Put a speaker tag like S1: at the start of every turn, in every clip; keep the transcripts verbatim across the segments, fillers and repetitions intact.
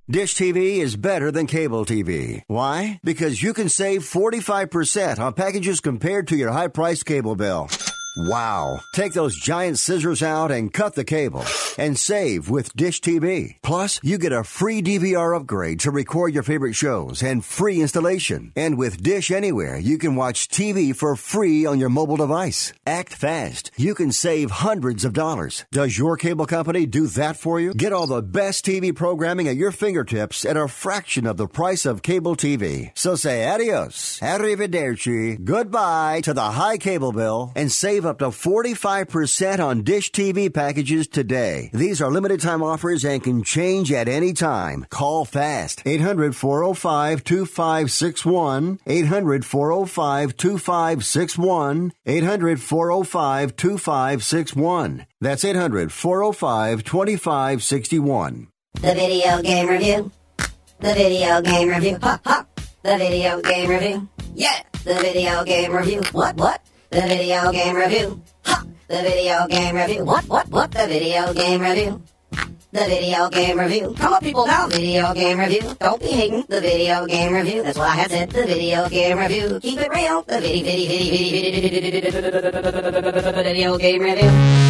S1: Dish T V is better than cable T V. Why? Because you can save forty-five percent on packages compared to your high-priced cable bill. Wow. Take those giant scissors out and cut the cable and save with Dish T V. Plus, you get a free D V R upgrade to record your favorite shows and free installation. And with Dish Anywhere, you can watch T V for free on your mobile device. Act fast. You can save hundreds of dollars. Does your cable company do that for you? Get all the best T V programming at your fingertips at a fraction of the price of cable T V. So say adios, arrivederci, goodbye to the high cable bill and save up to forty-five percent on Dish T V packages today. These are limited time offers and can change at any time. Call fast. eight hundred, four oh five, two five six one. eight hundred, four oh five, two five six one. eight hundred, four oh five, two five six one. That's eight hundred, four oh five, two five six one.
S2: The video game review. The video game review. Ha ha. The video game review. Yeah. The video game review. What what? The video game review. Ha! The video game review. What, what, what? The video game review. The video game review. Come on, people, now. Video game review. Don't be hating. The video game review. That's what I had said. The video game review. Keep it real. The video, video, video, video, video game review.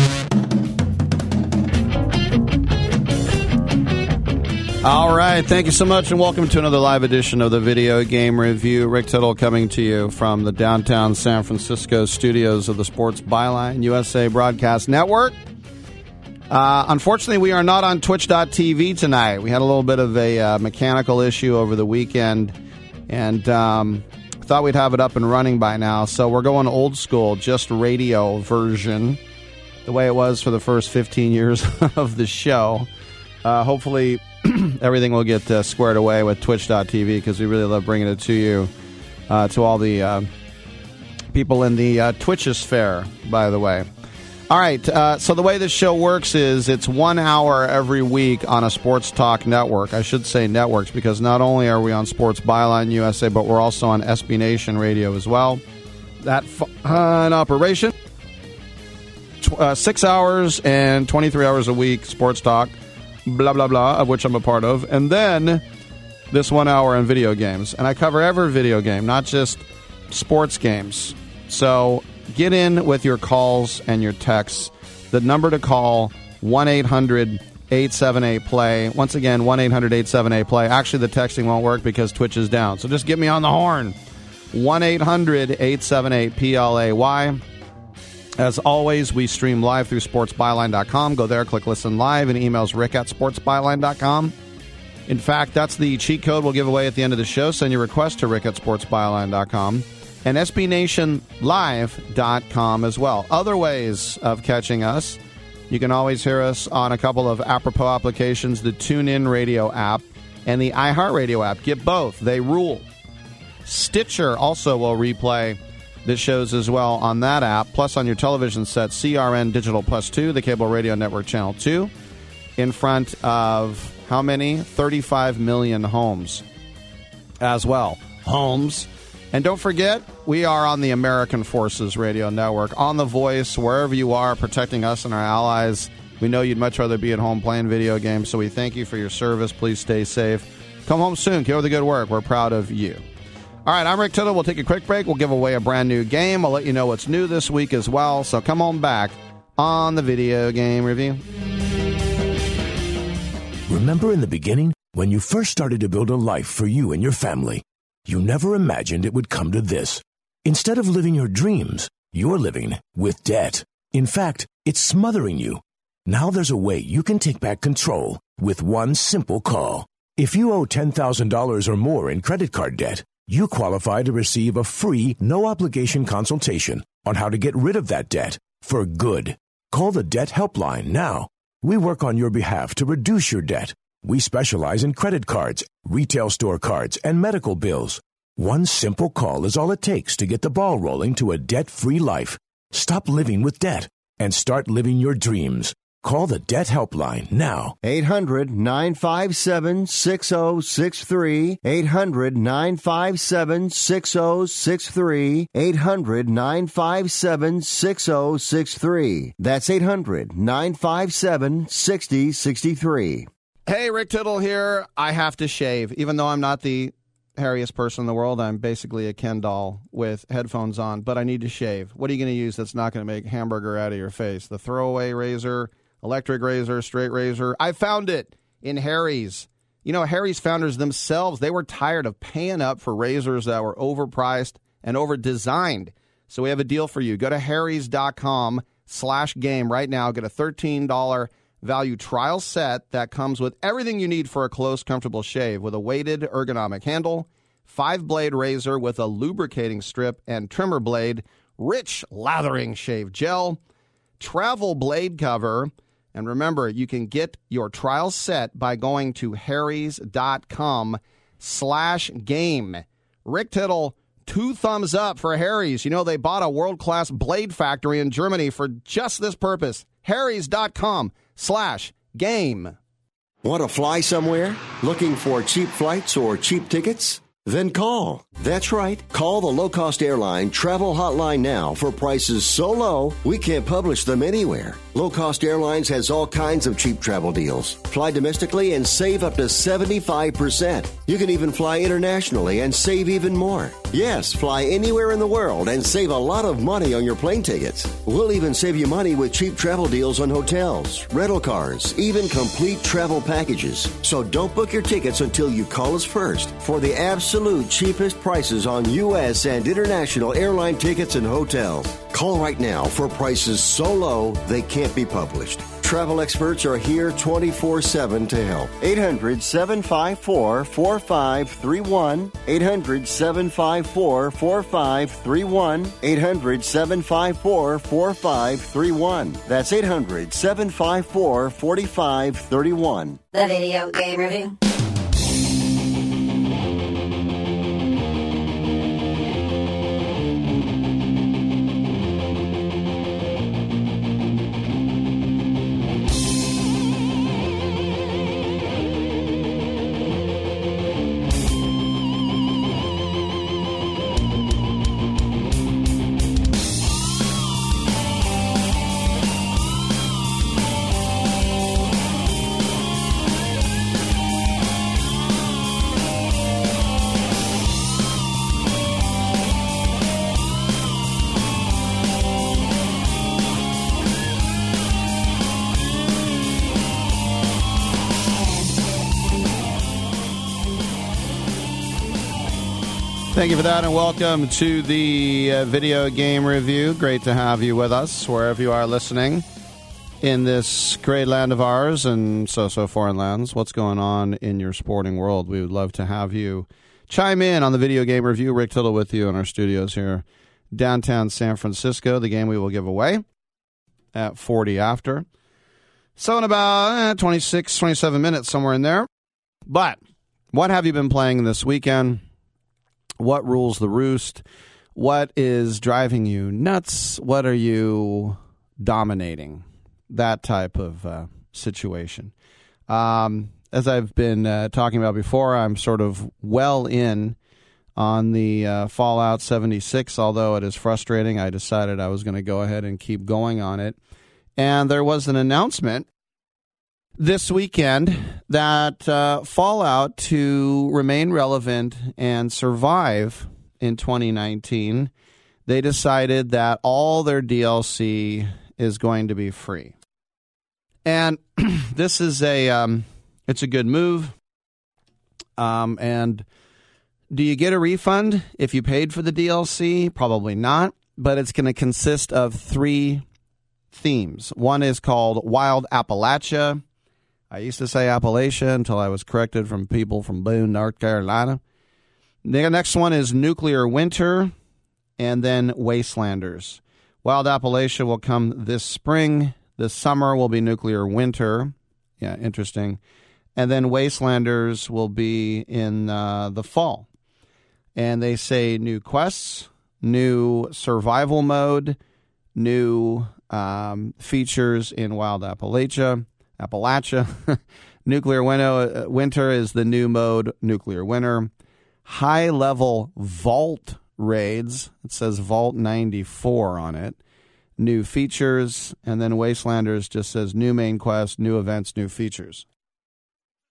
S3: All right, thank you so much, and welcome to another live edition of the Video Game Review. Rick Tittle coming to you from the downtown San Francisco studios of the Sports Byline U S A Broadcast Network. Uh, unfortunately, we are not on Twitch dot T V tonight. We had a little bit of a uh, mechanical issue over the weekend, and um, thought we'd have it up and running by now. So we're going old school, just radio version, the way it was for the first fifteen years of the show. Uh, hopefully everything will get uh, squared away with Twitch dot T V because we really love bringing it to you, uh, to all the uh, people in the uh, Twitchosphere, by the way. All right, uh, so the way this show works is it's one hour every week on a sports talk network. I should say networks because not only are we on Sports Byline U S A, but we're also on S B Nation Radio as well. That fun operation. Tw- uh, six hours and twenty-three hours a week, sports talk. Blah, blah, blah, of which I'm a part of. And then this one hour on video games. And I cover every video game, not just sports games. So get in with your calls and your texts. The number to call, one eight hundred eight seven eight play. Once again, one eight hundred eight seven eight play. Actually, the texting won't work because Twitch is down. So just get me on the horn. one eight hundred eight seven eight P L A Y. As always, we stream live through sports byline dot com. Go there, click listen live, and emails rick at sports byline dot com. In fact, that's the cheat code we'll give away at the end of the show. Send your request to rick at sports byline dot com. And S B Nation Live dot com as well. Other ways of catching us, you can always hear us on a couple of apropos applications, the TuneIn Radio app and the iHeartRadio app. Get both. They rule. Stitcher also will replay the shows as well on that app, plus on your television set, C R N Digital Plus two, the Cable Radio Network Channel two, in front of how many? thirty-five million homes as well. Homes. And don't forget, we are on the American Forces Radio Network, on The Voice, wherever you are, protecting us and our allies. We know you'd much rather be at home playing video games, so we thank you for your service. Please stay safe. Come home soon. Keep up the good work. We're proud of you. All right, I'm Rick Tittle. We'll take a quick break. We'll give away a brand new game. I'll let you know what's new this week as well. So come on back on the Video Game Review.
S4: Remember in the beginning, when you first started to build a life for you and your family, you never imagined it would come to this. Instead of living your dreams, you're living with debt. In fact, it's smothering you. Now there's a way you can take back control with one simple call. If you owe ten thousand dollars or more in credit card debt, you qualify to receive a free, no-obligation consultation on how to get rid of that debt for good. Call the Debt Helpline now. We work on your behalf to reduce your debt. We specialize in credit cards, retail store cards, and medical bills. One simple call is all it takes to get the ball rolling to a debt-free life. Stop living with debt and start living your dreams. Call the Debt Helpline now.
S1: eight hundred nine five seven six zero six three. eight hundred nine five seven six zero six three. eight hundred nine five seven six zero six three. That's eight hundred nine five seven six zero six three.
S3: Hey, Rick Tittle here. I have to shave. Even though I'm not the hairiest person in the world, I'm basically a Ken doll with headphones on, but I need to shave. What are you going to use that's not going to make hamburger out of your face? The throwaway razor, electric razor, straight razor. I found it in Harry's. You know, Harry's founders themselves, they were tired of paying up for razors that were overpriced and over-designed. So we have a deal for you. Go to harrys.com slash game right now. Get a thirteen dollars value trial set that comes with everything you need for a close, comfortable shave with a weighted ergonomic handle, five-blade razor with a lubricating strip and trimmer blade, rich lathering shave gel, travel blade cover. And remember, you can get your trial set by going to harrys.com slash game. Rick Tittle, two thumbs up for Harry's. You know, they bought a world-class blade factory in Germany for just this purpose. harrys.com slash game.
S1: Want to fly somewhere? Looking for cheap flights or cheap tickets? Then call. That's right. Call the low-cost airline travel hotline now for prices so low we can't publish them anywhere. Low Cost Airlines has all kinds of cheap travel deals. Fly domestically and save up to seventy-five percent. You can even fly internationally and save even more. Yes, fly anywhere in the world and save a lot of money on your plane tickets. We'll even save you money with cheap travel deals on hotels, rental cars, even complete travel packages. So don't book your tickets until you call us first for the absolute cheapest prices on U S and international airline tickets and hotels. Call right now for prices so low they can't be published. Travel experts are here twenty-four seven to help. eight hundred, seven five four, four five three one. eight hundred, seven five four, four five three one. eight hundred, seven five four, four five three one. That's eight hundred, seven five four, four five three one.
S2: The Video Game Review.
S3: Thank you for that, and welcome to the uh, Video Game Review. Great to have you with us, wherever you are listening in this great land of ours and so-so foreign lands. What's going on in your sporting world? We would love to have you chime in on the Video Game Review. Rick Tittle with you in our studios here, downtown San Francisco. The game we will give away at forty after. So in about eh, twenty-six, twenty-seven minutes, somewhere in there. But what have you been playing this weekend? What rules the roost? What is driving you nuts? What are you dominating? That type of uh, situation. Um, as I've been uh, talking about before, I'm sort of well in on the uh, Fallout seventy-six, although it is frustrating. I decided I was going to go ahead and keep going on it. And there was an announcement this weekend that uh, Fallout, to remain relevant and survive in twenty nineteen, they decided that all their D L C is going to be free. And this is a um, it's a good move. Um, and do you get a refund if you paid for the D L C? Probably not, but it's going to consist of three themes. One is called Wild Appalachia. I used to say Appalachia until I was corrected from people from Boone, North Carolina. The next one is Nuclear Winter, and then Wastelanders. Wild Appalachia will come this spring. This summer will be Nuclear Winter. Yeah, interesting. And then Wastelanders will be in uh, the fall. And they say new quests, new survival mode, new um, features in Wild Appalachia. Appalachia. Nuclear Winter, Winter is the new mode, Nuclear Winter. High-level Vault raids. It says Vault ninety-four on it. New features. And then Wastelanders just says new main quest, new events, new features.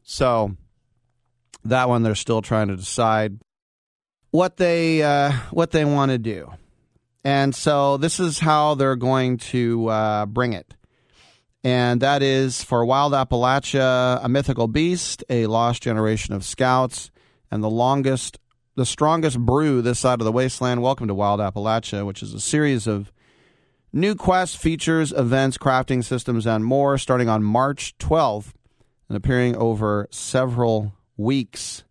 S3: So that one they're still trying to decide what they uh, what they want to do. And so this is how they're going to uh, bring it. And that is for Wild Appalachia, a mythical beast, a lost generation of scouts, and the longest, the strongest brew this side of the wasteland. Welcome to Wild Appalachia, which is a series of new quests, features, events, crafting systems, and more, starting on March twelfth and appearing over several weeks.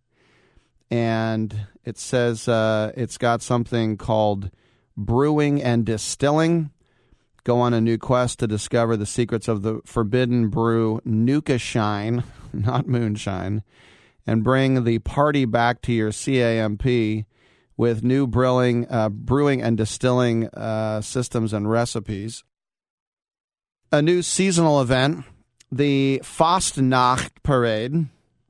S3: And it says uh, it's got something called Brewing and Distilling. Go on a new quest to discover the secrets of the forbidden brew Nuka Shine, not Moonshine, and bring the party back to your C A M P with new brewing, uh, brewing and distilling uh, systems and recipes. A new seasonal event, the Fastnacht Parade.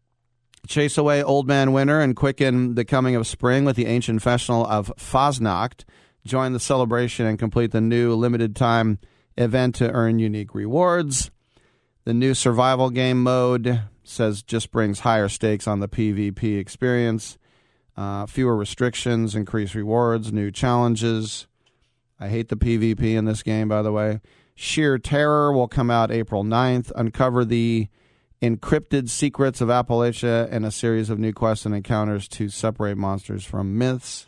S3: Chase away Old Man Winter and quicken the coming of spring with the ancient festival of Fasnacht. Join the celebration and complete the new limited-time event to earn unique rewards. The new survival game mode says just brings higher stakes on the PvP experience. Uh, fewer restrictions, increased rewards, new challenges. I hate the PvP in this game, by the way. Sheer Terror will come out April ninth. Uncover the encrypted secrets of Appalachia and a series of new quests and encounters to separate monsters from myths.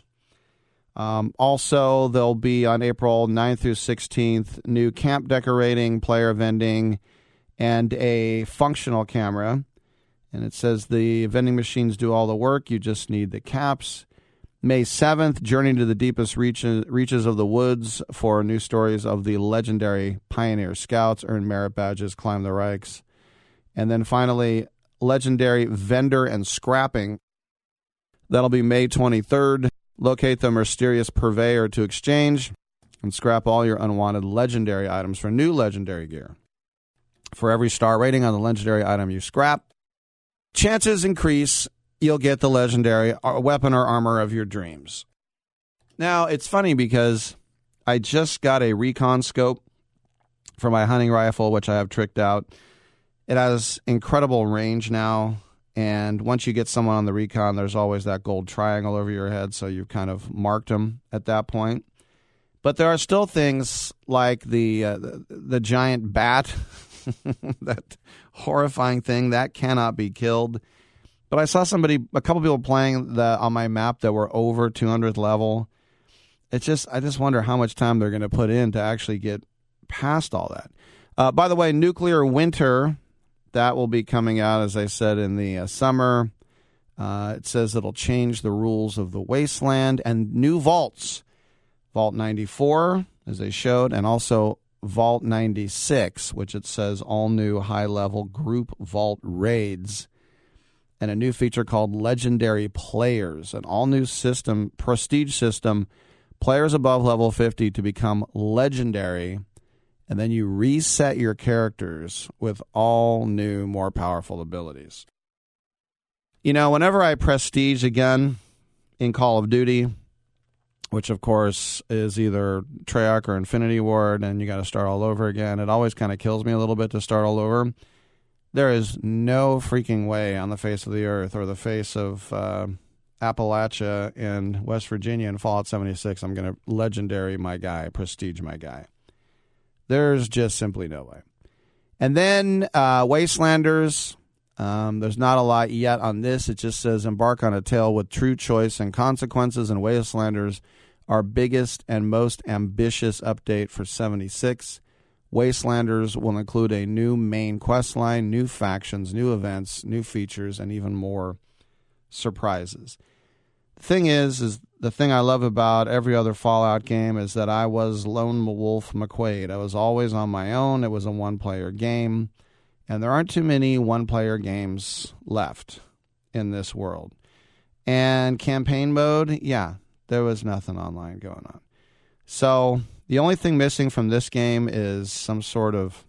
S3: Um, also, there'll be on April ninth through sixteenth, new camp decorating, player vending, and a functional camera. And it says the vending machines do all the work. You just need the caps. May seventh, journey to the deepest reaches, reaches of the woods for new stories of the legendary Pioneer Scouts, earn merit badges, climb the Reichs. And then finally, legendary vendor and scrapping. That'll be May twenty-third. Locate the mysterious purveyor to exchange and scrap all your unwanted legendary items for new legendary gear. For every star rating on the legendary item you scrap, chances increase you'll get the legendary weapon or armor of your dreams. Now, it's funny because I just got a recon scope for my hunting rifle, which I have tricked out. It has incredible range now. And once you get someone on the recon, there's always that gold triangle over your head, so you've kind of marked them at that point. But there are still things like the uh, the, the giant bat, that horrifying thing, that cannot be killed. But I saw somebody, a couple people playing the, on my map that were over two hundredth level. It's just, I just wonder how much time they're going to put in to actually get past all that. Uh, by the way, Nuclear Winter, that will be coming out, as I said, in the uh, summer. Uh, it says it'll change the rules of the wasteland and new vaults. Vault ninety-four, as they showed, and also Vault ninety-six, which it says all new high-level group vault raids. And a new feature called Legendary Players, an all-new system, prestige system, players above level fifty to become legendary. And then you reset your characters with all new, more powerful abilities. You know, whenever I prestige a gun in Call of Duty, which of course is either Treyarch or Infinity Ward, and you got to start all over again, it always kind of kills me a little bit to start all over. There is no freaking way on the face of the earth or the face of uh, Appalachia in West Virginia in Fallout seventy-six I'm going to legendary my guy, prestige my guy. There's just simply no way. And then uh, Wastelanders, um, there's not a lot yet on this. It just says embark on a tale with true choice and consequences, and Wastelanders, our biggest and most ambitious update for seventy-six. Wastelanders will include a new main quest line, new factions, new events, new features, and even more surprises. The thing is, is the thing I love about every other Fallout game is that I was Lone Wolf McQuaid. I was always on my own. It was a one-player game. And there aren't too many one-player games left in this world. And campaign mode, yeah, there was nothing online going on. So the only thing missing from this game is some sort of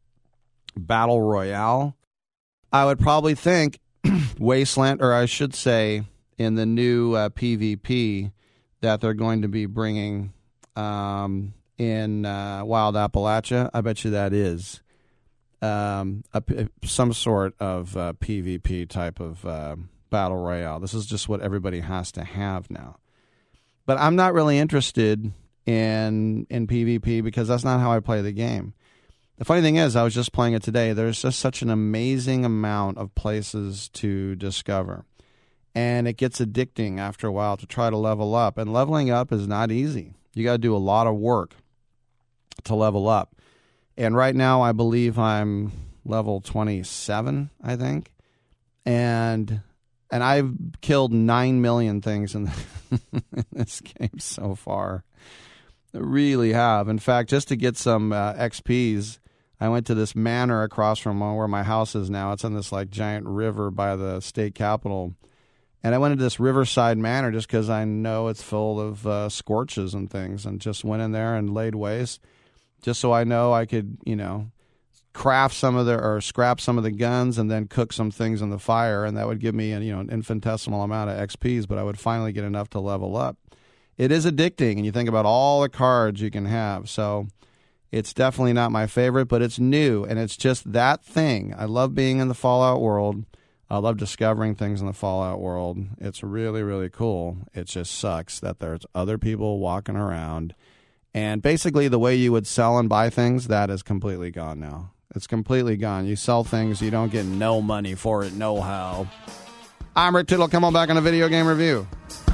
S3: battle royale. I would probably think Wasteland, or I should say in the new uh, PvP that they're going to be bringing um, in uh, Wild Appalachia, I bet you that is um, a, some sort of uh, PvP type of uh, battle royale. This is just what everybody has to have now. But I'm not really interested in in PvP because that's not how I play the game. The funny thing is, I was just playing it today. There's just such an amazing amount of places to discover. And it gets addicting after a while to try to level up. And leveling up is not easy. You got to do a lot of work to level up. And right now, I believe I'm level twenty-seven, I think. And and I've killed nine million things in, the, in this game so far. I really have. In fact, just to get some uh, X Ps, I went to this manor across from where my house is now. It's on this like giant river by the state capitol. And I went into this riverside manor just because I know it's full of uh, scorches and things, and just went in there and laid waste just so I know I could, you know, craft some of the, or scrap some of the guns and then cook some things in the fire, and that would give me, you know, an infinitesimal amount of X Ps, but I would finally get enough to level up. It is addicting, and you think about all the cards you can have, so it's definitely not my favorite, but it's new, and it's just that thing. I love being in the Fallout world. I love discovering things in the Fallout world. It's really, really cool. It just sucks that there's other people walking around, and basically the way you would sell and buy things, that is completely gone now. It's completely gone. You sell things, you don't get no money for it, no how. I'm Rick Tittle. Come on back on a video game review.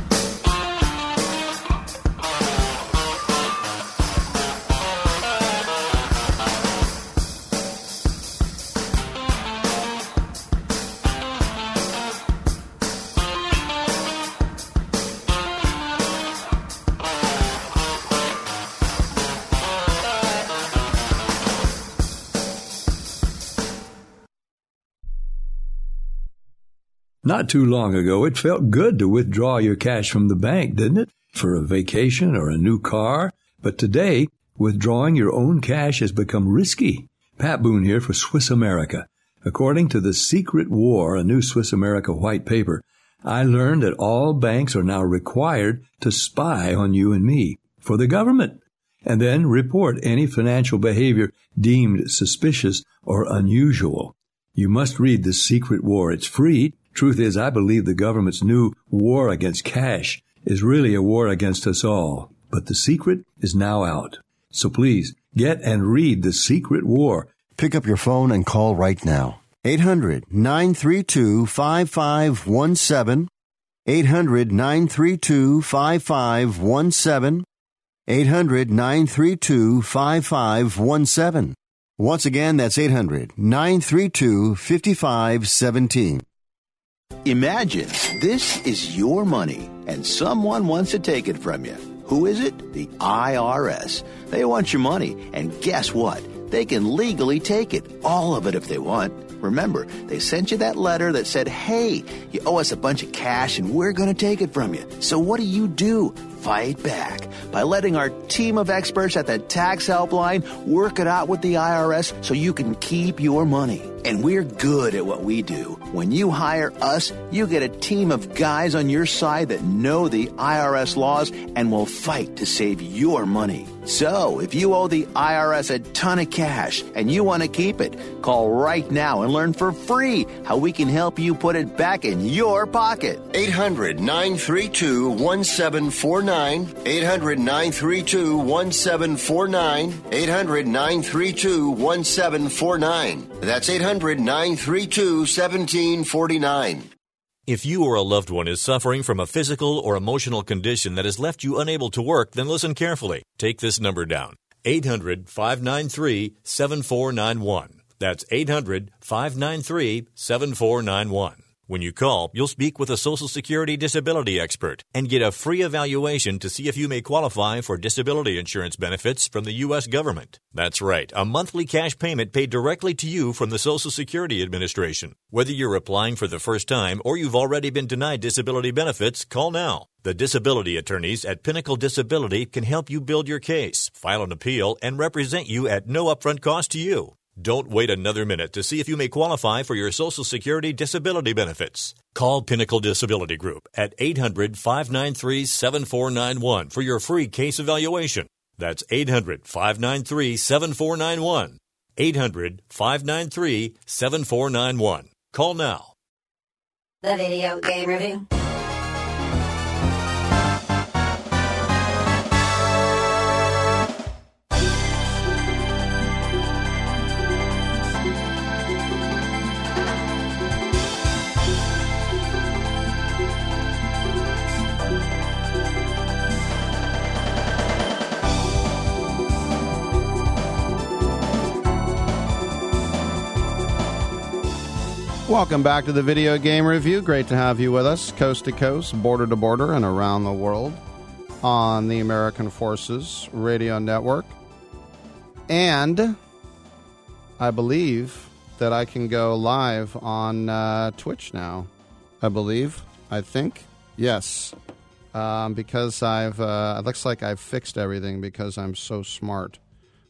S5: Not too long ago, it felt good to withdraw your cash from the bank, didn't it? For a vacation or a new car. But today, withdrawing your own cash has become risky. Pat Boone here for Swiss America. According to The Secret War, a new Swiss America white paper, I learned that all banks are now required to spy on you and me for the government, and then report any financial behavior deemed suspicious or unusual. You must read The Secret War. It's free. Truth is, I believe the government's new war against cash is really a war against us all. But the secret is now out. So please, get and read The Secret War.
S1: Pick up your phone and call right now. eight hundred, nine three two, five five one seven. eight hundred, nine three two, five five one seven. eight hundred, nine three two, five five one seven. Once again, that's eight hundred, nine three two, five five one seven.
S6: Imagine this is your money and someone wants to take it from you. Who is it? The I R S. They want your money, and guess what? They can legally take it, all of it if they want. Remember, they sent you that letter that said, hey, you owe us a bunch of cash and we're going to take it from you. So what do you do? Fight back by letting our team of experts at the Tax Helpline work it out with the I R S so you can keep your money. And we're good at what we do. When you hire us, you get a team of guys on your side that know the I R S laws and will fight to save your money. So, if you owe the I R S a ton of cash and you want to keep it, call right now and learn for free how we can help you put it back in your pocket.
S1: eight hundred, nine three two, one seven four nine. eight hundred, nine three two, one seven four nine. eight hundred, nine three two, one seven four nine. That's eight hundred, nine three two, one seven four nine.
S7: If you or a loved one is suffering from a physical or emotional condition that has left you unable to work, then listen carefully. Take this number down. eight hundred, five nine three, seven four nine one. That's eight hundred, five nine three, seven four nine one. When you call, you'll speak with a Social Security disability expert and get a free evaluation to see if you may qualify for disability insurance benefits from the U S government. That's right, a monthly cash payment paid directly to you from the Social Security Administration. Whether you're applying for the first time or you've already been denied disability benefits, call now. The disability attorneys at Pinnacle Disability can help you build your case, file an appeal, and represent you at no upfront cost to you. Don't wait another minute to see if you may qualify for your Social Security disability benefits. Call Pinnacle Disability Group at eight hundred, five nine three, seven four nine one for your free case evaluation. That's eight hundred, five nine three, seven four nine one. eight hundred, five nine three, seven four nine one. Call now.
S2: The Video Game Review.
S3: Welcome back to the Video Game Review. Great to have you with us, coast to coast, border to border, and around the world on the American Forces Radio Network. And I believe that I can go live on uh, Twitch now. I believe. I think. Yes. Um, because I've, uh, it looks like I've fixed everything because I'm so smart.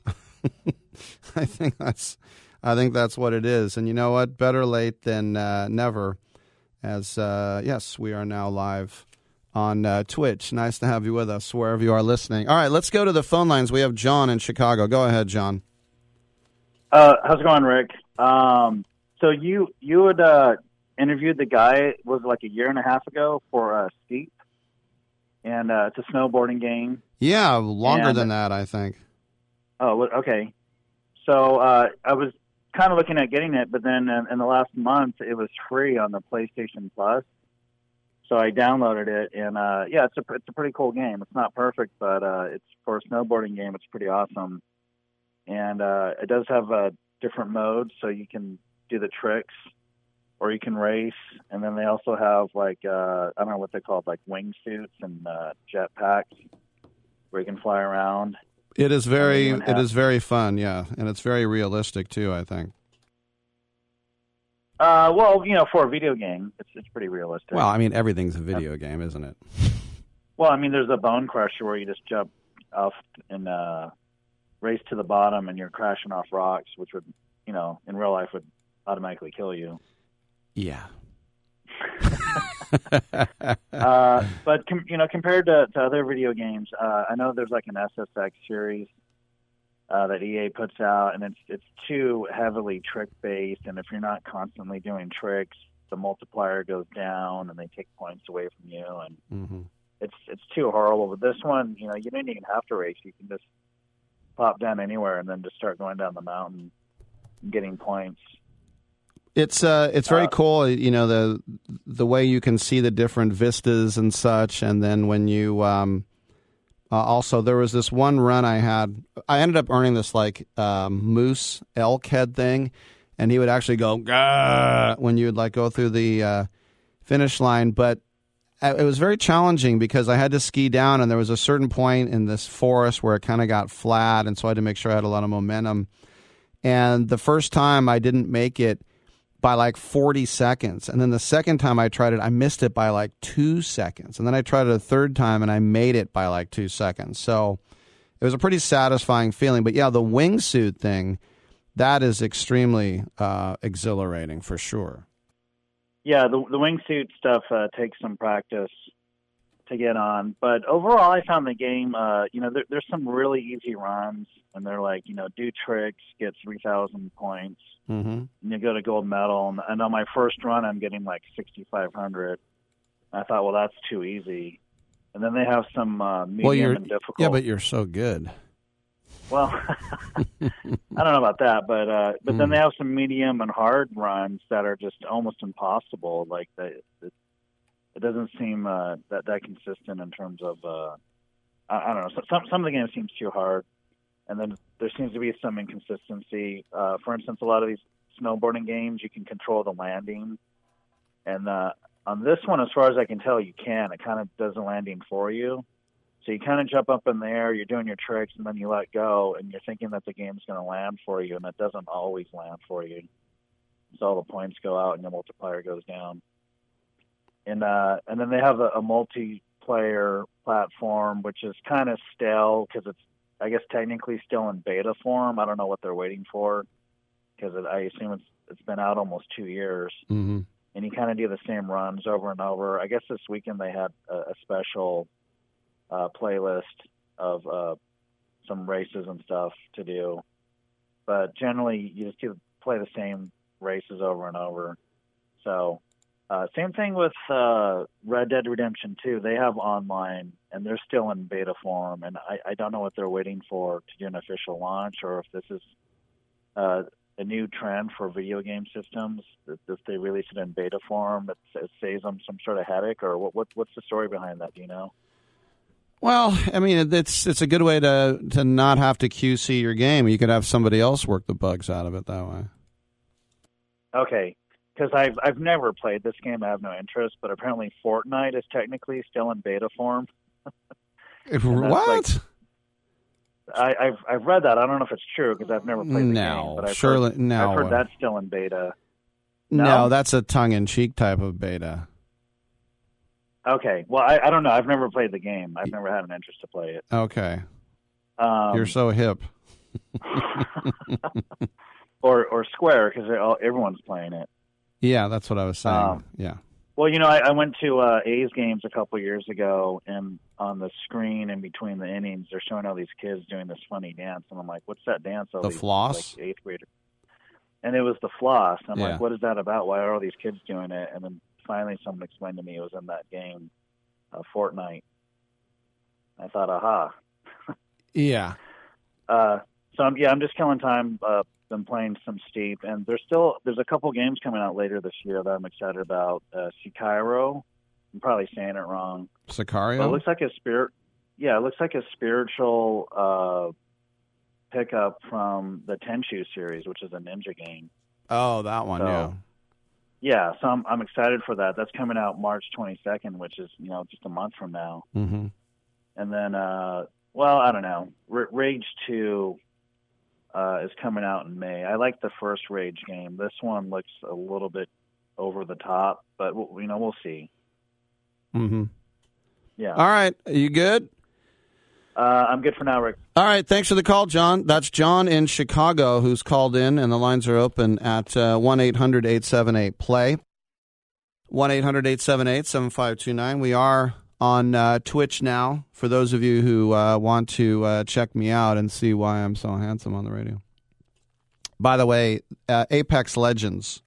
S3: I think that's... I think that's what it is. And you know what? Better late than uh, never. As, uh, yes, we are now live on uh, Twitch. Nice to have you with us wherever you are listening. All right, let's go to the phone lines. We have John in Chicago. Go ahead, John.
S8: Uh, how's it going, Rick? Um, so you you had uh, interviewed the guy, was it like a year and a half ago, for uh, Steep. And uh, it's a snowboarding game.
S3: Yeah, longer
S8: and,
S3: than that, I think.
S8: Oh, okay. So uh, I was kind of looking at getting it, but then in, in the last month it was free on the PlayStation Plus. So I downloaded it, and uh, yeah, it's a it's a pretty cool game. It's not perfect, but uh, it's for a snowboarding game. It's pretty awesome, and uh, it does have uh, different modes, so you can do the tricks, or you can race, and then they also have like uh, I don't know what they're called, like wingsuits and uh, jet packs, where you can fly around.
S3: It is very, it is very fun, yeah, and it's very realistic too, I think.
S8: Uh, well, you know, for a video game, it's it's pretty realistic.
S3: Well, I mean, everything's a video game, isn't it?
S8: Well, I mean, there's a bone crusher where you just jump off and uh, race to the bottom, and you're crashing off rocks, which would, you know, in real life would automatically kill you.
S3: Yeah.
S8: uh, but com- you know, compared to, to other video games, uh, I know there's like an S S X series uh, that E A puts out, and it's it's too heavily trick based. And if you're not constantly doing tricks, the multiplier goes down, and they take points away from you, and
S3: mm-hmm.
S8: it's it's too horrible. But this one, you know, you don't even have to race; you can just pop down anywhere and then just start going down the mountain, and getting points.
S3: It's uh, it's very
S8: uh,
S3: cool, you know, the the way you can see the different vistas and such, and then when you um, uh, also there was this one run I had, I ended up earning this like um, moose elk head thing, and he would actually go Gah! When you would like go through the uh, finish line, but it was very challenging because I had to ski down, and there was a certain point in this forest where it kind of got flat, and so I had to make sure I had a lot of momentum. And the first time I didn't make it by like forty seconds. And then the second time I tried it, I missed it by like two seconds. And then I tried it a third time and I made it by like two seconds. So it was a pretty satisfying feeling. But yeah, the wingsuit thing, that is extremely uh, exhilarating for sure.
S8: Yeah, the, the wingsuit stuff uh, takes some practice to get on. But overall, I found the game, uh, you know, there, there's some really easy runs. And they're like, you know, do tricks, get three thousand points.
S3: Mm-hmm.
S8: And you go to gold medal. And on my first run, I'm getting like sixty-five hundred. I thought, well, that's too easy. And then they have some uh, medium
S3: well, you're,
S8: and difficult.
S3: Yeah, but you're so good.
S8: Well, I don't know about that, but uh, but mm. then they have some medium and hard runs that are just almost impossible. Like they, it, it doesn't seem uh, that that consistent in terms of uh, I, I don't know. Some some of the games seems too hard. And then there seems to be some inconsistency. Uh, for instance, a lot of these snowboarding games, you can control the landing. And uh, on this one, as far as I can tell, you can. It kind of does the landing for you. So you kind of jump up in the air, you're doing your tricks, and then you let go, and you're thinking that the game's going to land for you, and it doesn't always land for you. So all the points go out, and your multiplier goes down. And uh, and then they have a, a multiplayer platform, which is kind of stale because it's, I guess, technically still in beta form. I don't know what they're waiting for because I assume it's it's been out almost two years.
S3: Mm-hmm.
S8: And you kind of do the same runs over and over. I guess this weekend they had a, a special uh, playlist of uh, some races and stuff to do. but generally you just play the same races over and over. So uh, same thing with uh, Red Dead Redemption two. They have online, and they're still in beta form, and I, I don't know what they're waiting for to do an official launch, or if this is uh, a new trend for video game systems, that if they release it in beta form, it, it saves them some sort of headache, or what, what what's the story behind that? Do you know?
S3: Well, I mean, it's it's a good way to, to not have to Q C your game. You could have somebody else work the bugs out of it that way.
S8: Okay, because I've I've never played this game. I have no interest, but apparently Fortnite is technically still in beta form.
S3: What?
S8: Like, I, I've I've read that. I don't know if it's true because I've never played the
S3: no,
S8: game. But I've
S3: surely
S8: heard,
S3: no.
S8: I've heard that's still in beta.
S3: No,
S8: No,
S3: that's a tongue-in-cheek type of beta.
S8: Okay, well, I, I don't know. I've never played the game. I've never had an interest to play it.
S3: Okay,
S8: Um,
S3: you're so hip.
S8: or or Square because everyone's playing it.
S3: Yeah, that's what I was saying.
S8: Um,
S3: yeah.
S8: Well, you know, I, I went to uh, A's games a couple years ago, and on the screen in between the innings, they're showing all these kids doing this funny dance, and I'm like, "What's that dance?" All
S3: The
S8: these,
S3: floss?
S8: like, eighth graders. And it was the floss. I'm
S3: Yeah.
S8: like, "What is that about? Why are all these kids doing it?" And then finally, someone explained to me it was in that game, uh, Fortnite. I thought, "Aha!"
S3: Yeah.
S8: Uh, so I'm, yeah, I'm just killing time. Uh, been playing some Steep, and there's still there's a couple games coming out later this year that I'm excited about. Uh, Sekiro, I'm probably saying it wrong.
S3: Sicario?
S8: But it looks like a spirit. Yeah, it looks like a spiritual uh, pickup from the Tenchu series, which is a ninja game.
S3: Oh, that one,
S8: So,
S3: yeah.
S8: Yeah, so I'm, I'm excited for that. That's coming out March twenty-second, which is you know just a month from now.
S3: Mm-hmm.
S8: And then, uh, well, I don't know. R- Rage two uh, is coming out in May. I like the first Rage game. This one looks a little bit over the top, but you know we'll see.
S3: Mm-hmm.
S8: Yeah.
S3: All right. Are you good?
S8: Uh, I'm good for now, Rick.
S3: All right. Thanks for the call, John. That's John in Chicago who's called in, and the lines are open at uh, one eight hundred eight seven eight play. one eight hundred eight seven eight seven five two nine. We are on uh, Twitch now for those of you who uh, want to uh, check me out and see why I'm so handsome on the radio. By the way, uh, Apex Legends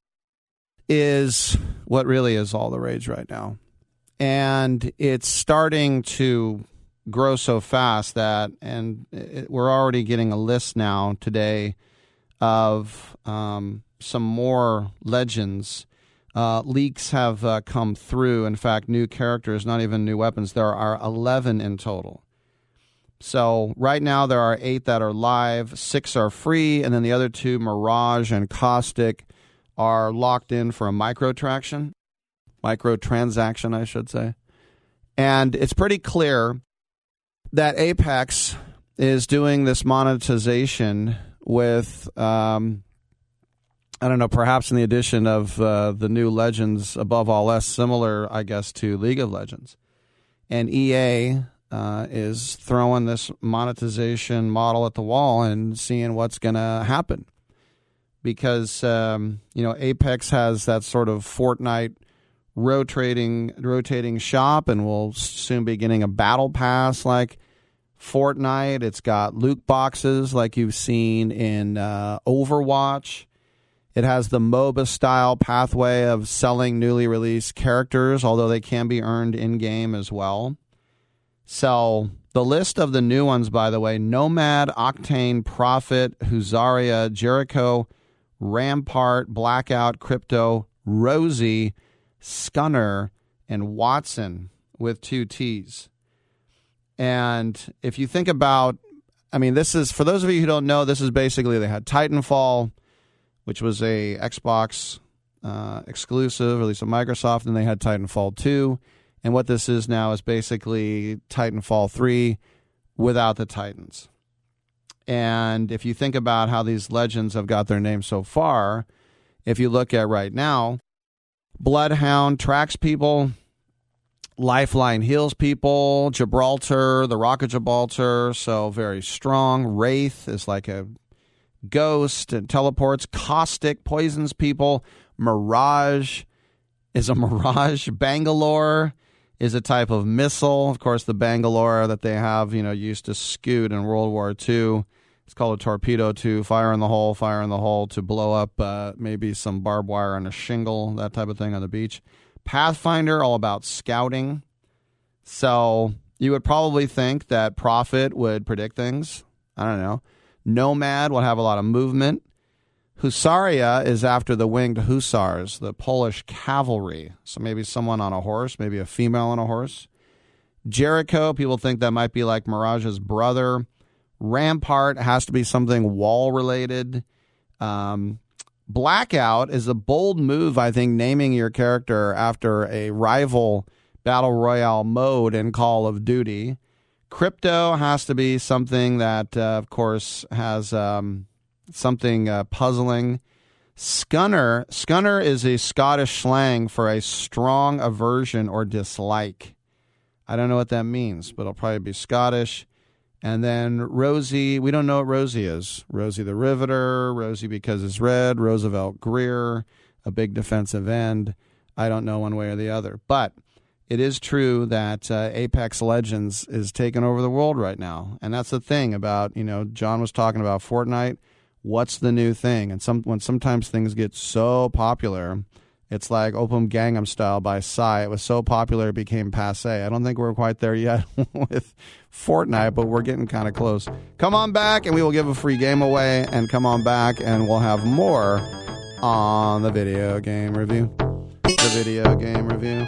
S3: is what really is all the rage right now. And it's starting to grow so fast that, and it, we're already getting a list now today of um, some more legends. Uh, leaks have uh, come through. In fact, new characters, not even new weapons. There are eleven in total. So right now there are eight that are live, six are free, and then the other two, Mirage and Caustic, are locked in for a microtransaction. Microtransaction, I should say. And it's pretty clear that Apex is doing this monetization with, um, I don't know, perhaps in the addition of uh, the new Legends, above all else, similar, I guess, to League of Legends. And E A uh, is throwing this monetization model at the wall and seeing what's going to happen. Because, um, you know, Apex has that sort of Fortnite rotating rotating shop, and we'll soon be getting a battle pass like Fortnite. It's got loot boxes like you've seen in uh, Overwatch. It has the MOBA style pathway of selling newly released characters, although they can be earned in game as well. So the list of the new ones, by the way: Nomad, Octane, Prophet, Huzaria, Jericho, Rampart, Blackout, Crypto, Rosie, Scunner, and Watson with two T's. And if you think about, I mean, this is, for those of you who don't know, this is basically, they had Titanfall, which was a Xbox uh, exclusive, release of Microsoft, and they had Titanfall two. And what this is now is basically Titanfall three without the Titans. And if you think about how these legends have got their name so far, if you look at right now, Bloodhound tracks people, Lifeline heals people, Gibraltar, the Rock of Gibraltar, so very strong. Wraith is like a ghost and teleports. Caustic poisons people. Mirage is a mirage. Bangalore is a type of missile. Of course, the Bangalore that they have, you know, used to scoot in World War Two. It's called a torpedo to fire in the hole, fire in the hole to blow up uh, maybe some barbed wire on a shingle, that type of thing on the beach. Pathfinder, all about scouting. So you would probably think that Prophet would predict things. I don't know. Nomad will have a lot of movement. Husaria is after the winged hussars, the Polish cavalry. So maybe someone on a horse, maybe a female on a horse. Jericho, people think that might be like Mirage's brother. Rampart has to be something wall-related. Um, Blackout is a bold move, I think, naming your character after a rival Battle Royale mode in Call of Duty. Crypto has to be something that, uh, of course, has um, something uh, puzzling. Scunner. Scunner is a Scottish slang for a strong aversion or dislike. I don't know what that means, but it'll probably be Scottish. And then Rosie, we don't know what Rosie is. Rosie the Riveter, Rosie because it's red, Roosevelt Greer, a big defensive end. I don't know one way or the other. But it is true that uh, Apex Legends is taking over the world right now. And that's the thing about, you know, John was talking about Fortnite. What's the new thing? And some when sometimes things get so popular, it's like Open Gangnam Style by Psy. It was so popular it became passé. I don't think we're quite there yet with Fortnite, but we're getting kind of close. Come on back, and we will give a free game away. And come on back, and we'll have more on the video game review. The video game review.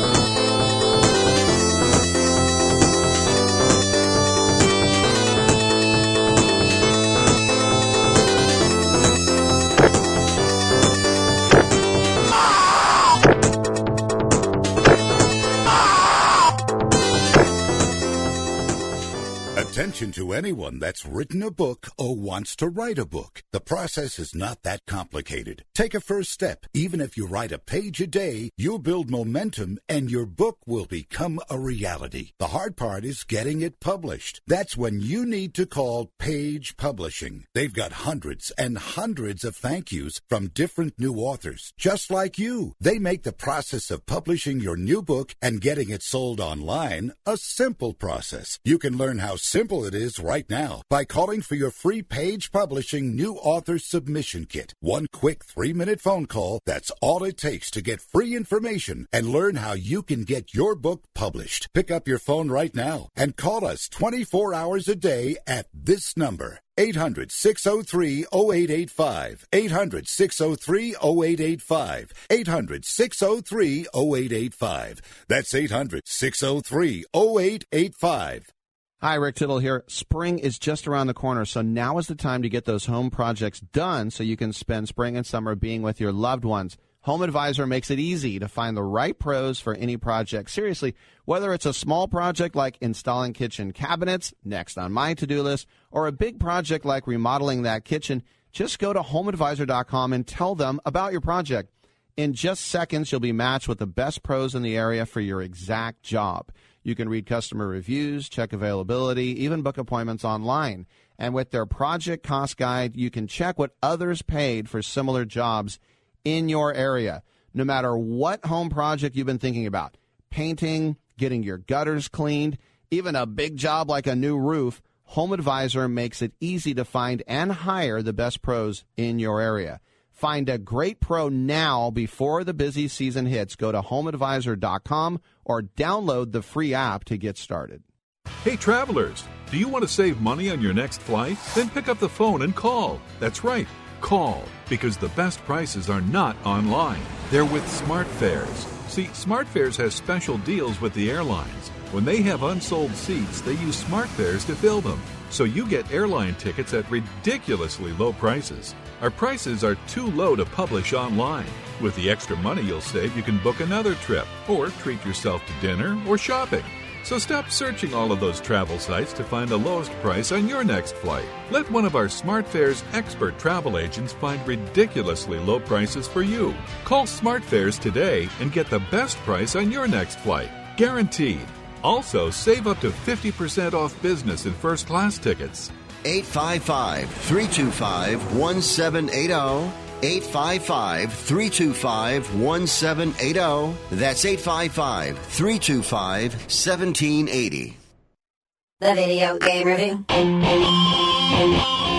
S9: Attention to anyone that's written a book or wants to write a book. The process is not that complicated. Take a first step. Even if you write a page a day, you'll build momentum and your book will become a reality. The hard part is getting it published. That's when you need to call Page Publishing. They've got hundreds and hundreds of thank yous from different new authors, just like you. They make the process of publishing your new book and getting it sold online a simple process. You can learn how simple it is right now by calling for your free Page Publishing New Author Submission Kit. One quick three-minute phone call, that's all it takes to get free information and learn how you can get your book published. Pick up your phone right now and call us twenty-four hours a day at this number. eight hundred, six oh three, oh eight eight five. eight hundred, six oh three, oh eight eight five. eight hundred, six oh three, oh eight eight five. That's eight hundred, six oh three, oh eight eight five.
S3: Hi, Rick Tittle here. Spring is just around the corner, so now is the time to get those home projects done so you can spend spring and summer being with your loved ones. Home Advisor makes it easy to find the right pros for any project. Seriously, whether it's a small project like installing kitchen cabinets, next on my to-do list, or a big project like remodeling that kitchen, just go to home advisor dot com and tell them about your project. In just seconds, you'll be matched with the best pros in the area for your exact job. You can read customer reviews, check availability, even book appointments online. And with their project cost guide, you can check what others paid for similar jobs in your area. No matter what home project you've been thinking about, painting, getting your gutters cleaned, even a big job like a new roof, Home Advisor makes it easy to find and hire the best pros in your area. Find a great pro now before the busy season hits. Go to home advisor dot com or download the free app to get started.
S10: Hey, travelers, do you want to save money on your next flight? Then pick up the phone and call. That's right, call, because the best prices are not online. They're with SmartFares. See, SmartFares has special deals with the airlines. When they have unsold seats, they use SmartFares to fill them. So you get airline tickets at ridiculously low prices. Our prices are too low to publish online. With the extra money you'll save, you can book another trip or treat yourself to dinner or shopping. So stop searching all of those travel sites to find the lowest price on your next flight. Let one of our SmartFares expert travel agents find ridiculously low prices for you. Call SmartFares today and get the best price on your next flight. Guaranteed. Also, save up to fifty percent off business and first class tickets.
S1: eight five five, three two five, one seven eight zero. eight five five, three two five, one seven eight zero. That's eight five five, three two five, one seven eight zero.
S2: The Video Game Review.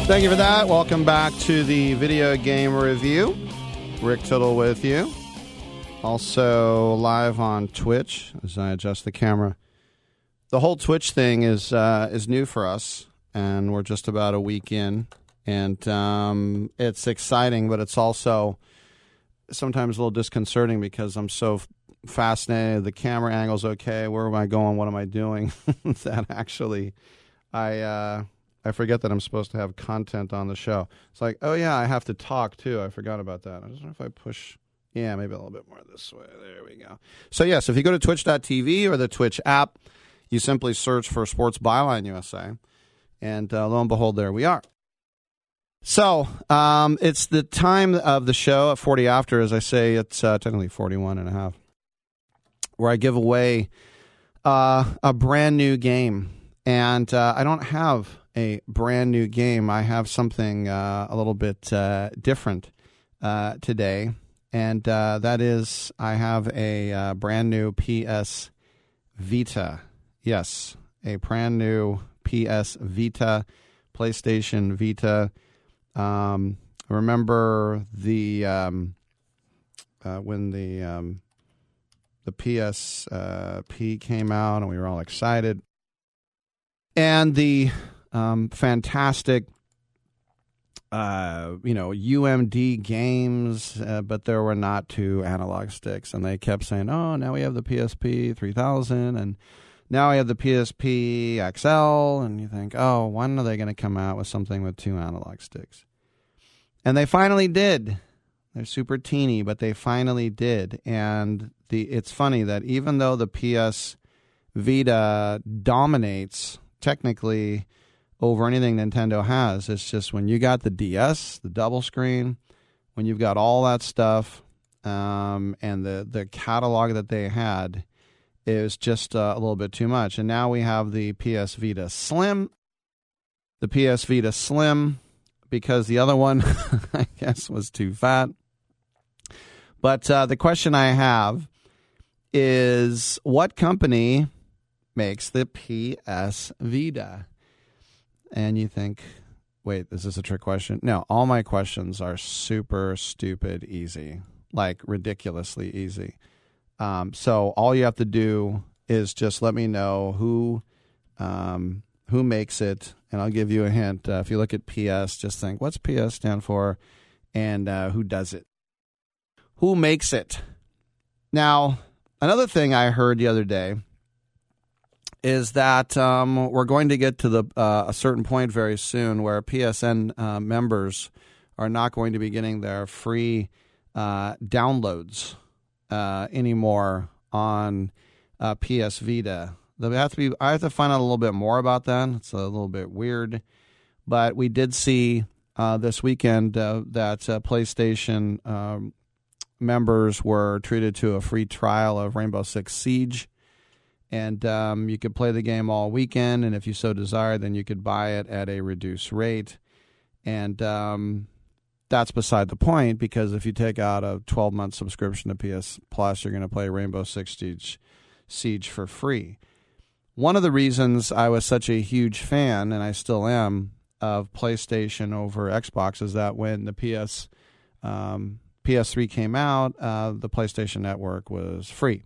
S3: Thank you for that. Welcome back to the Video Game Review. Rick Tittle with you. Also live on Twitch as I adjust the camera. The whole Twitch thing is uh, is new for us, and we're just about a week in. And um, it's exciting, but it's also sometimes a little disconcerting because I'm so f- fascinated. The camera angle's okay. Where am I going? What am I doing? That actually, I uh, I forget that I'm supposed to have content on the show. It's like, oh yeah, I have to talk too. I forgot about that. I don't know if I push, yeah, maybe a little bit more this way. There we go. So yes, if you go to twitch dot t v or the Twitch app, you simply search for Sports Byline U S A, and uh, lo and behold, there we are. So um, it's the time of the show at forty after, as I say, it's uh, technically forty-one and a half, where I give away uh, a brand new game. And uh, I don't have a brand new game. I have something uh, a little bit uh, different uh, today. And uh, that is, I have a uh, brand new P S Vita. Yes, a brand new P S Vita, PlayStation Vita. Um, remember the um, uh, when the um, the P S P came out and we were all excited, and the um, fantastic uh, you know U M D games, uh, but there were not two analog sticks, and they kept saying, "Oh, now we have the P S P three thousand and." Now we have the P S P X L, and you think, oh, when are they going to come out with something with two analog sticks? And they finally did. They're super teeny, but they finally did. And the it's funny that even though the P S Vita dominates technically over anything Nintendo has, it's just when you got the D S, the double screen, when you've got all that stuff, um, and the, the catalog that they had, it was just uh, a little bit too much. And now we have the P S Vita Slim. The P S Vita Slim, because the other one, I guess, was too fat. But uh, the question I have is, what company makes the P S Vita? And you think, wait, is this a trick question? No, all my questions are super stupid easy, like ridiculously easy. Um, so all you have to do is just let me know who um, who makes it, and I'll give you a hint. Uh, if you look at P S, just think, what's P S stand for, and uh, who does it? Who makes it? Now, another thing I heard the other day is that um, we're going to get to the uh, a certain point very soon where P S N uh, members are not going to be getting their free uh, downloads Uh, anymore on uh, P S Vita. They have to be. I have to find out a little bit more about that. It's a little bit weird, but we did see uh, this weekend uh, that uh, PlayStation um, members were treated to a free trial of Rainbow Six Siege, and um, you could play the game all weekend. And if you so desired, then you could buy it at a reduced rate. And um, that's beside the point, because if you take out a twelve-month subscription to P S Plus, you're going to play Rainbow Six Siege, Siege for free. One of the reasons I was such a huge fan, and I still am, of PlayStation over Xbox is that when the P S um, P S three came out, uh, the PlayStation Network was free.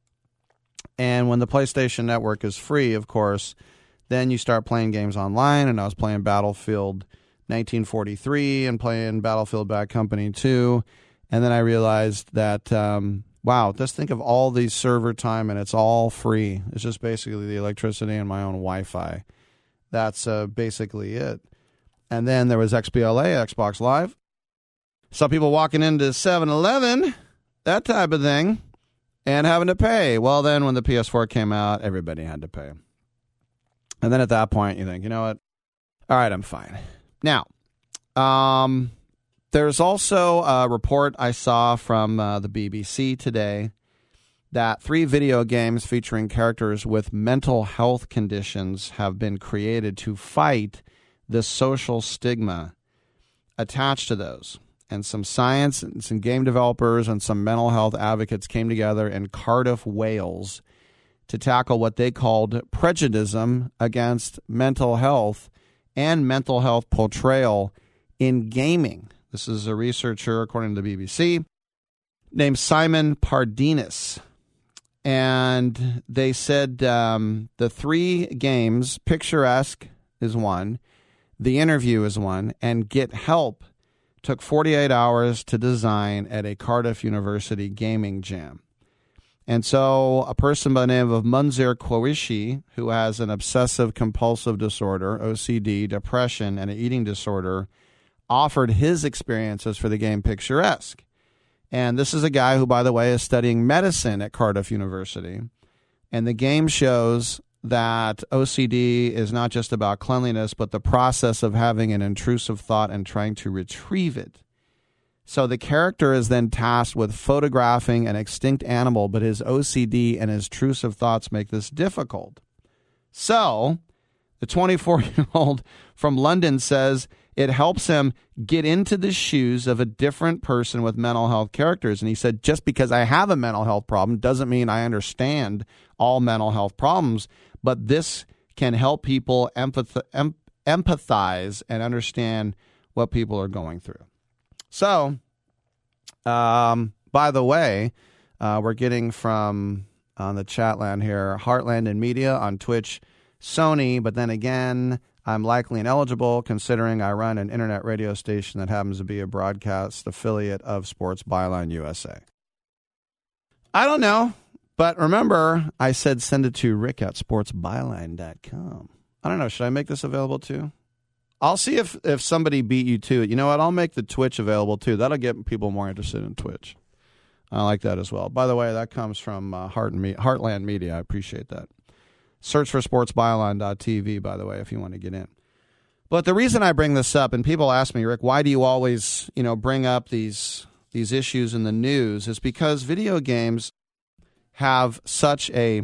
S3: And when the PlayStation Network is free, of course, then you start playing games online, and I was playing Battlefield nineteen forty-three and playing Battlefield Bad Company two, and then I realized that, um, wow, just think of all these server time, and it's all free. It's just basically the electricity and my own Wi-Fi. That's uh, basically it. And then there was X B L A, Xbox Live. Some people walking into seven eleven, that type of thing, and having to pay. Well, then when the P S four came out, everybody had to pay. And then at that point, you think, you know what? All right, I'm fine. Now, um, there's also a report I saw from uh, the B B C today that three video games featuring characters with mental health conditions have been created to fight the social stigma attached to those. And some science and some game developers and some mental health advocates came together in Cardiff, Wales, to tackle what they called prejudice against mental health and mental health portrayal in gaming. This is a researcher, according to the B B C, named Simon Pardinas. And they said um, the three games, Picturesque is one, The Interview is one, and Get Help took forty-eight hours to design at a Cardiff University gaming jam. And so a person by the name of Munzir Qureshi, who has an obsessive-compulsive disorder, O C D, depression, and an eating disorder, offered his experiences for the game Picturesque. And this is a guy who, by the way, is studying medicine at Cardiff University. And the game shows that O C D is not just about cleanliness, but the process of having an intrusive thought and trying to retrieve it. So the character is then tasked with photographing an extinct animal, but his O C D and his intrusive thoughts make this difficult. So the twenty-four-year-old from London says it helps him get into the shoes of a different person with mental health characters. And he said, just because I have a mental health problem doesn't mean I understand all mental health problems, but this can help people empath- em- empathize and understand what people are going through. So, um, by the way, uh, we're getting from on the chat land here, Heartland and Media on Twitch, Sony, but then again, I'm likely ineligible considering I run an internet radio station that happens to be a broadcast affiliate of Sports Byline U S A. I don't know, but remember, I said send it to rick at sports byline dot com. I don't know, should I make this available too? I'll see if, if somebody beat you to it. You know what? I'll make the Twitch available too. That'll get people more interested in Twitch. I like that as well. By the way, that comes from uh, Heart and Me- Heartland Media. I appreciate that. Search for sports byline dot t v, by the way, if you want to get in. But the reason I bring this up, and people ask me, Rick, why do you always, you know, bring up these these issues in the news, is because video games have such a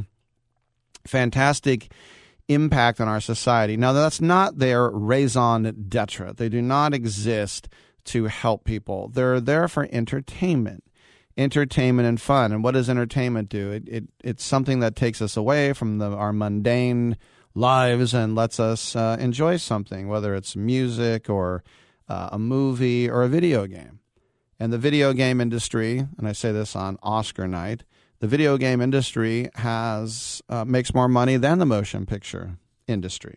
S3: fantastic impact on our society. Now, that's not their raison d'etre. They do not exist to help people. They're there for entertainment. Entertainment and fun. And what does entertainment do? It, it it's something that takes us away from the, our mundane lives and lets us uh, enjoy something, whether it's music or uh, a movie or a video game. And the video game industry, and I say this on Oscar night, the video game industry has uh, makes more money than the motion picture industry.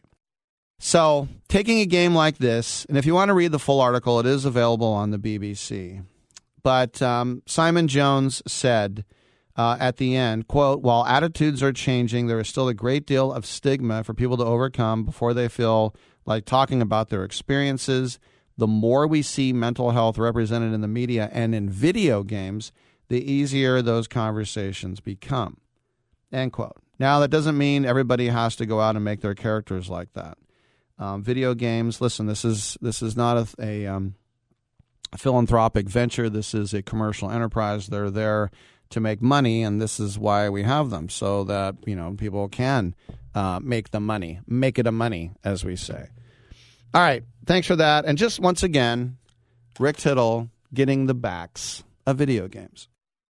S3: So taking a game like this, and if you want to read the full article, it is available on the B B C. But um, Simon Jones said uh, at the end, quote, while attitudes are changing, there is still a great deal of stigma for people to overcome before they feel like talking about their experiences. The more we see mental health represented in the media and in video games, the easier those conversations become, end quote. Now, that doesn't mean everybody has to go out and make their characters like that. Um, video games, listen, this is this is not a... a um, A philanthropic venture. This is a commercial enterprise. They're there to make money, and this is why we have them, so that, you know, people can uh, make the money, make it a money, as we say. All right, thanks for that. And just once again, Rick Tittle getting the backs of video games.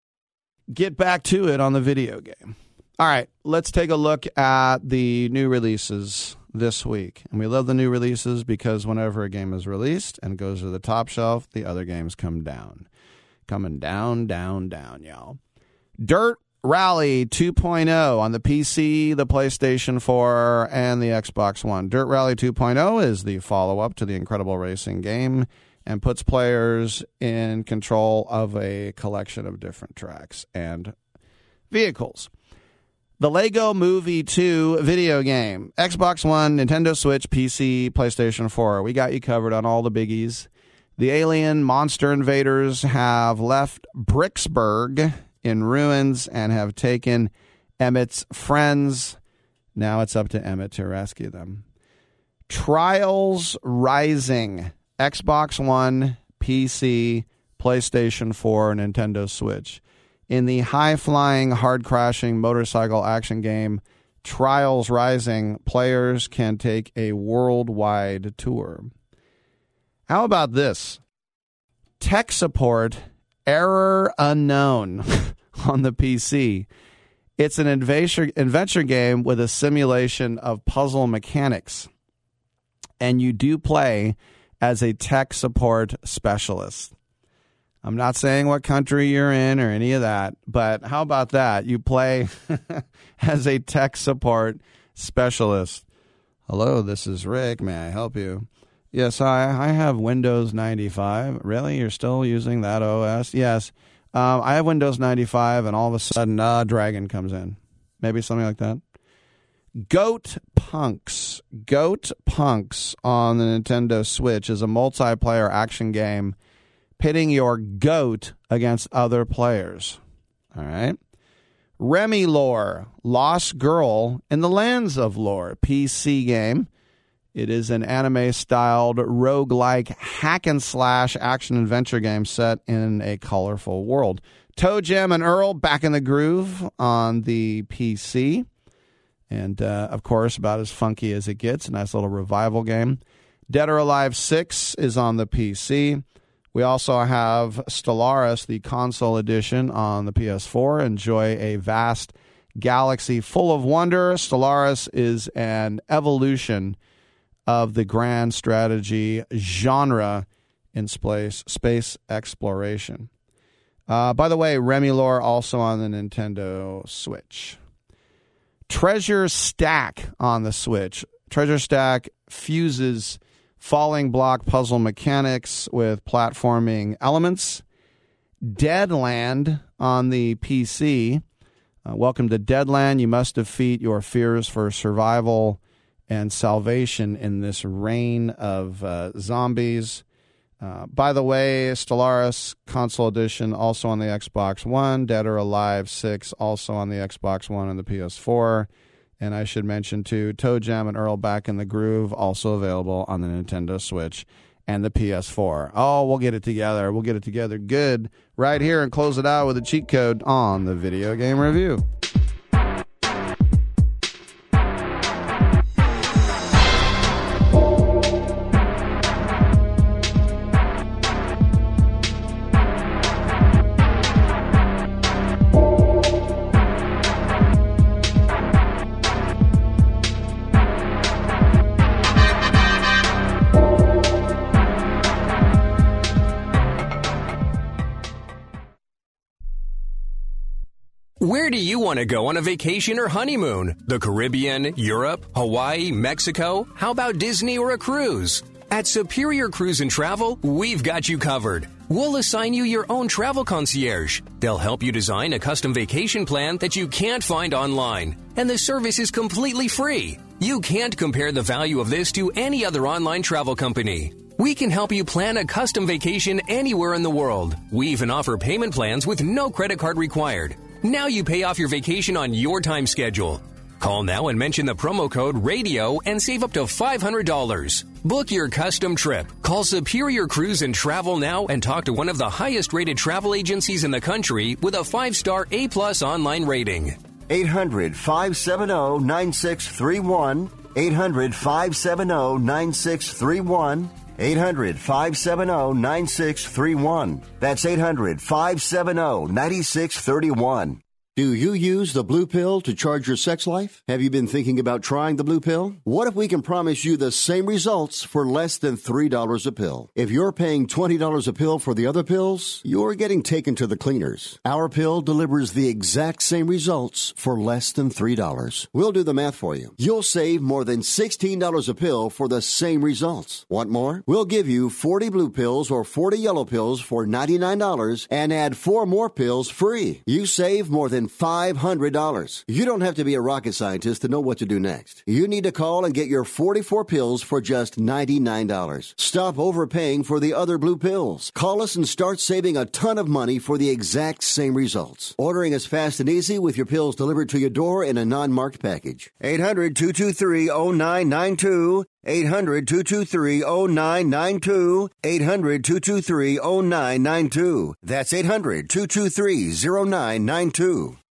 S3: Get back to it on the video game. All right, let's take a look at the new releases this week. And we love the new releases because whenever a game is released and goes to the top shelf, the other games come down. Coming down, down, down, y'all. Dirt Rally two point oh on the P C, the PlayStation four, and the Xbox One. Dirt Rally two point oh is the follow-up to the incredible racing game and puts players in control of a collection of different tracks and vehicles. The Lego Movie two video game. Xbox One, Nintendo Switch, P C, PlayStation four. We got you covered on all the biggies. The alien monster invaders have left Bricksburg in ruins and have taken Emmett's friends. Now it's up to Emmett to rescue them. Trials Rising. Xbox One, P C, PlayStation four, Nintendo Switch. In the high-flying, hard-crashing motorcycle action game Trials Rising, players can take a worldwide tour. How about this? Tech support, error unknown on the P C. It's an adventure, adventure game with a simulation of puzzle mechanics. and you do play as a tech support specialist. I'm not saying what country you're in or any of that, but how about that? You play as a tech support specialist. Hello, this is Rick. May I help you? Yes, I, I have Windows ninety-five. Really? You're still using that O S? Yes. Um, I have Windows ninety-five, and all of a sudden, a dragon comes in. Maybe something like that. Goat Punks. Goat Punks on the Nintendo Switch is a multiplayer action game pitting your goat against other players. All right. Remy Lore, Lost Girl in the Lands of Lore, P C game. It is an anime-styled roguelike hack-and-slash action-adventure game set in a colorful world. Toe Jam and Earl back in the groove on the P C. And, uh, of course, about as funky as it gets. A nice little revival game. Dead or Alive six is on the P C. We also have Stellaris, the console edition, on the P S four. Enjoy a vast galaxy full of wonder. Stellaris is an evolution of the grand strategy genre in space, space exploration. Uh, by the way, Remy Lore also on the Nintendo Switch. Treasure Stack on the Switch. Treasure Stack fuses falling block puzzle mechanics with platforming elements. Deadland on the P C. Uh, welcome to Deadland. You must defeat your fears for survival and salvation in this reign of uh, zombies. Uh, by the way, Stellaris console edition also on the Xbox One. Dead or Alive six also on the Xbox One and the P S four. And I should mention, too, Toe Jam and Earl Back in the Groove, also available on the Nintendo Switch and the P S four. Oh, we'll get it together. We'll get it together good right here and close it out with a cheat code on the Video Game Review.
S11: Where do you want to go on a vacation or honeymoon? The Caribbean, Europe, Hawaii, Mexico? How about Disney or a cruise? At Superior Cruise and Travel, we've got you covered. We'll assign you your own travel concierge. They'll help you design a custom vacation plan that you can't find online. And the service is completely free. You can't compare the value of this to any other online travel company. We can help you plan a custom vacation anywhere in the world. We even offer payment plans with no credit card required. Now you pay off your vacation on your time schedule. Call now and mention the promo code RADIO and save up to five hundred dollars. Book your custom trip. Call Superior Cruise and Travel now and talk to one of the highest rated travel agencies in the country with a five-star A-plus online rating.
S1: eight hundred, five seven zero, nine six three one. eight hundred, five seven zero, nine six three one. eight hundred, five seven zero, nine six three one. That's eight hundred, five seven zero, nine six three one. Do you use the Blue Pill to charge your sex life? Have you been thinking about trying the Blue Pill? What if we can promise you the same results for less than three dollars a pill? If you're paying twenty dollars a pill for the other pills, you're getting taken to the cleaners. Our pill delivers the exact same results for less than three dollars. We'll do the math for you. You'll save more than sixteen dollars a pill for the same results. Want more? We'll give you forty blue pills or forty yellow pills for ninety-nine dollars and add four more pills free. You save more than five hundred dollars. You don't have to be a rocket scientist to know what to do next. You need to call and get your forty-four pills for just ninety-nine dollars. Stop overpaying for the other blue pills. Call us and start saving a ton of money for the exact same results. Ordering is fast and easy with your pills delivered to your door in a non-marked package. eight hundred, two two three, zero nine nine two. eight hundred, two two three, zero nine nine two. eight hundred, two two three, zero nine nine two. That's eight hundred, two two three, zero nine nine two.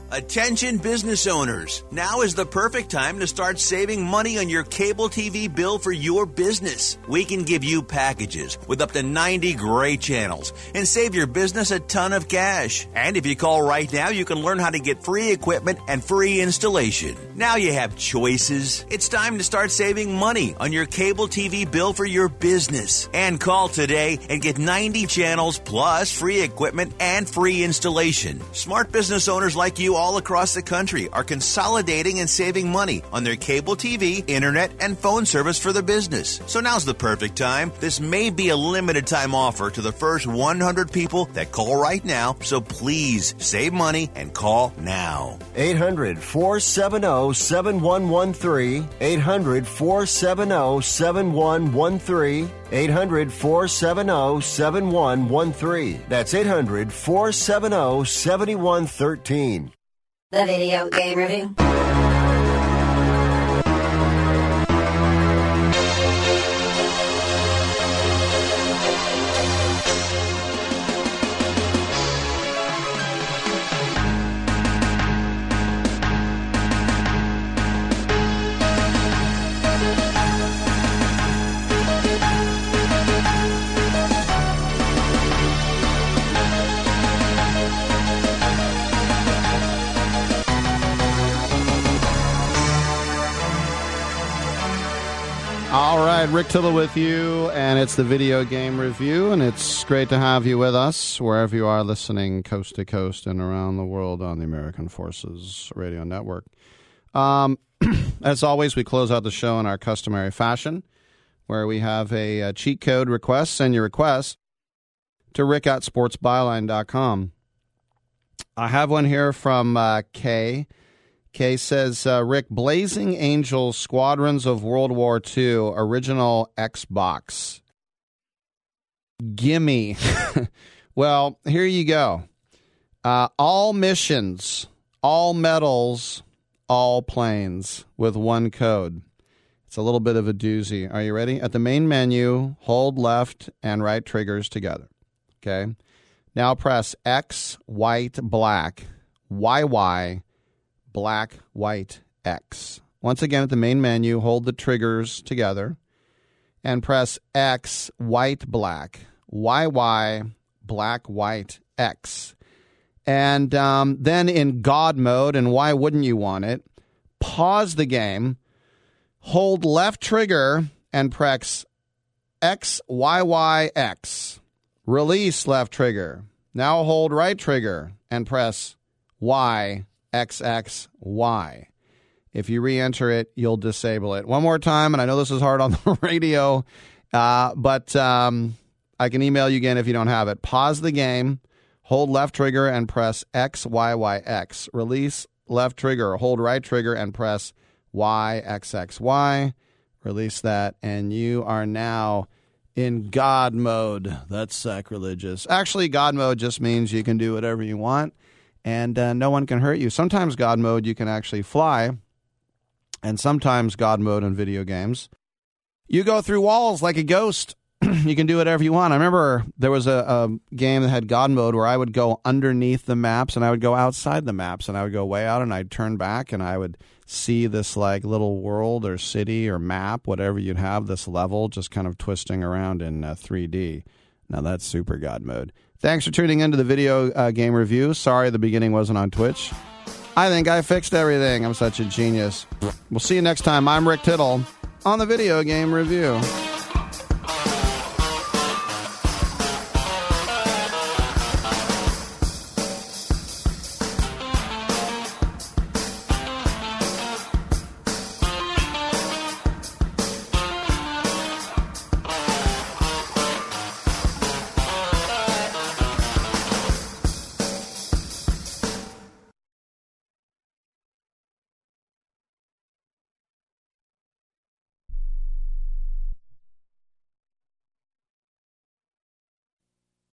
S12: Attention business owners. Now is the perfect time to start saving money on your cable T V bill for your business. We can give you packages with up to ninety great channels and save your business a ton of cash. And if you call right now, you can learn how to get free equipment and free installation. Now you have choices. It's time to start saving money on your cable T V bill for your business. And call today and get ninety channels plus free equipment and free installation. Smart business owners like you all across the country are consolidating and saving money on their cable T V, internet, and phone service for the business. So now's the perfect time. This may be a limited time offer to the first one hundred people that call right now. So please save money and call now.
S1: eight hundred, four seven zero, seven one one three. eight hundred, four seven zero, seven one one three. eight hundred, four seven zero, seven one one three. That's eight hundred, four seven zero, seven one one three.
S2: The Video Game Review.
S3: All right, Rick Tittle with you, and it's the Video Game Review, and it's great to have you with us wherever you are listening, coast to coast and around the world on the American Forces Radio Network. Um, as always, we close out the show in our customary fashion, where we have a, a cheat code request. Send your request to rick at sports byline dot com. I have one here from uh, Kay. Kay says, uh, Rick, Blazing Angels Squadrons of World War Two, original Xbox. Gimme. Well, here you go. Uh, all missions, all medals, all planes with one code. It's a little bit of a doozy. Are you ready? At the main menu, hold left and right triggers together. Okay. Now press X, white, black, Y Y, black, white, X. Once again, at the main menu, hold the triggers together and press X, white, black, Y Y, black, white, X. And um, then in God mode, and why wouldn't you want it, pause the game, hold left trigger and press X, Y Y, X. Release left trigger. Now hold right trigger and press Y, X X Y. If you re-enter it, you'll disable it. One more time, and I know this is hard on the radio, uh, but um, I can email you again if you don't have it. Pause the game, hold left trigger and press X, Y, Y, X. Release left trigger, hold right trigger and press Y, X, X, Y. Release that, and you are now in God mode. That's sacrilegious. Actually, God mode just means you can do whatever you want. And uh, no one can hurt you. Sometimes God mode, you can actually fly. And sometimes God mode in video games, you go through walls like a ghost. You can do whatever you want. I remember there was a, a game that had God mode where I would go underneath the maps and I would go outside the maps and I would go way out and I'd turn back and I would see this like little world or city or map, whatever you'd have, this level just kind of twisting around in uh, three D. Now that's super God mode. Thanks for tuning into the Video uh, Game Review. Sorry the beginning wasn't on Twitch. I think I fixed everything. I'm such a genius. We'll see you next time. I'm Rick Tittle on the Video Game Review.